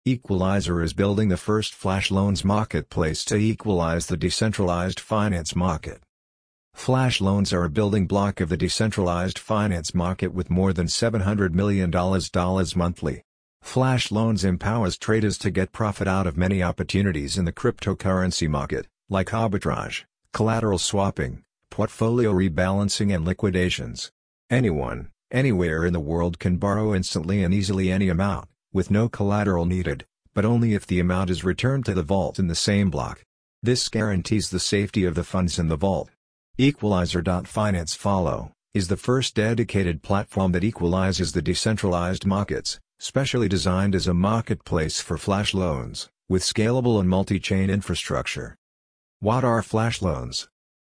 Equalizer is building the first flash loans marketplace to equalize the decentralized finance market. Flash loans are a building block of the decentralized finance market with more than $700 million monthly. Flash loans empowers traders to get profit out of many opportunities in the cryptocurrency market, like arbitrage, collateral swapping, portfolio rebalancing and liquidations. Anyone, anywhere in the world can borrow instantly and easily any amount, with no collateral needed, but only if the amount is returned to the vault in the same block. This guarantees the safety of the funds in the vault. Equalizer.finance Follow is the first dedicated platform that equalizes the decentralized markets, specially designed as a marketplace for flash loans, with scalable and multi-chain infrastructure. What are flash loans?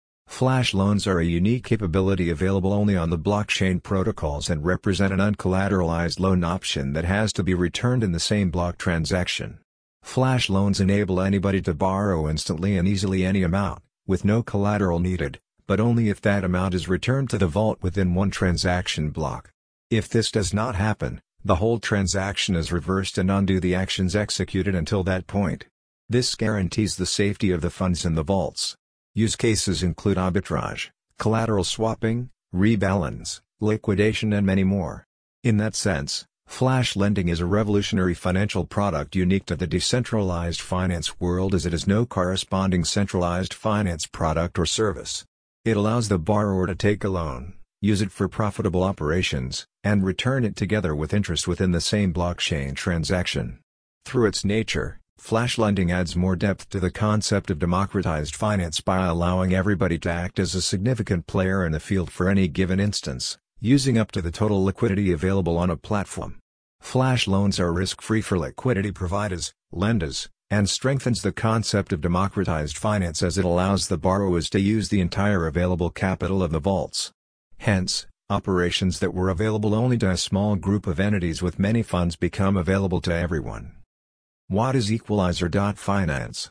Flash loans are a unique capability available only on the blockchain protocols and represent an uncollateralized loan option that has to be returned in the same block transaction. Flash loans enable anybody to borrow instantly and easily any amount, with no collateral needed, but only if that amount is returned to the vault within one transaction block. If this does not happen, the whole transaction is reversed and undo the actions executed until that point. This guarantees the safety of the funds in the vaults. Use cases include arbitrage, collateral swapping, rebalance, liquidation and many more. In that sense, flash lending is a revolutionary financial product unique to the decentralized finance world as it has no corresponding centralized finance product or service. It allows the borrower to take a loan, use it for profitable operations, and return it together with interest within the same blockchain transaction. Through its nature, flash lending adds more depth to the concept of democratized finance by allowing everybody to act as a significant player in the field for any given instance, using up to the total liquidity available on a platform. Flash loans are risk-free for liquidity providers, lenders, and strengthens the concept of democratized finance as it allows the borrowers to use the entire available capital of the vaults. Hence, operations that were available only to a small group of entities with many funds become available to everyone. What is Equalizer.finance?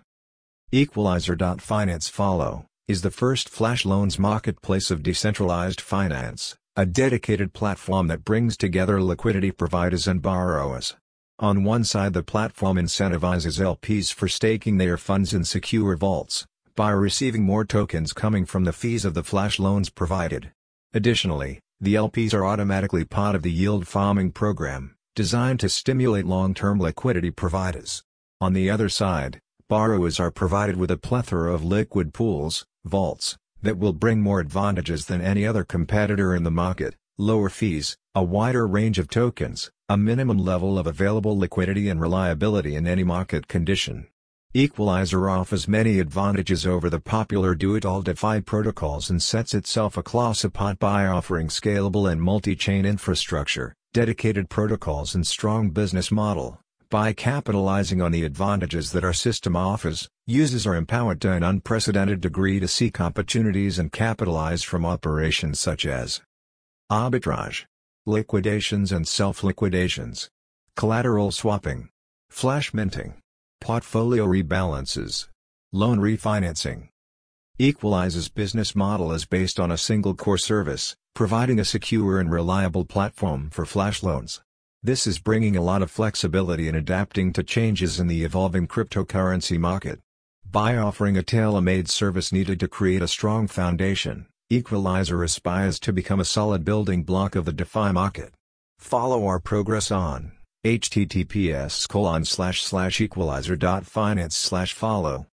Equalizer.finance Follow is the first flash loans marketplace of decentralized finance, a dedicated platform that brings together liquidity providers and borrowers. On one side, the platform incentivizes LPs for staking their funds in secure vaults, by receiving more tokens coming from the fees of the flash loans provided. Additionally, the LPs are automatically part of the yield farming program, designed to stimulate long-term liquidity providers. On the other side, borrowers are provided with a plethora of liquid pools, vaults, that will bring more advantages than any other competitor in the market: lower fees, a wider range of tokens, a minimum level of available liquidity and reliability in any market condition. Equalizer offers many advantages over the popular do-it-all DeFi protocols and sets itself a class apart by offering scalable and multi-chain infrastructure, dedicated protocols and strong business model. By capitalizing on the advantages that our system offers, users are empowered to an unprecedented degree to seek opportunities and capitalize from operations such as arbitrage, liquidations and self-liquidations, collateral swapping, flash minting, portfolio rebalances, loan refinancing. Equalizer's business model is based on a single core service, providing a secure and reliable platform for flash loans. This is bringing a lot of flexibility in adapting to changes in the evolving cryptocurrency market. By offering a tailor-made service needed to create a strong foundation, Equalizer aspires to become a solid building block of the DeFi market. Follow our progress on https://equalizer.finance/follow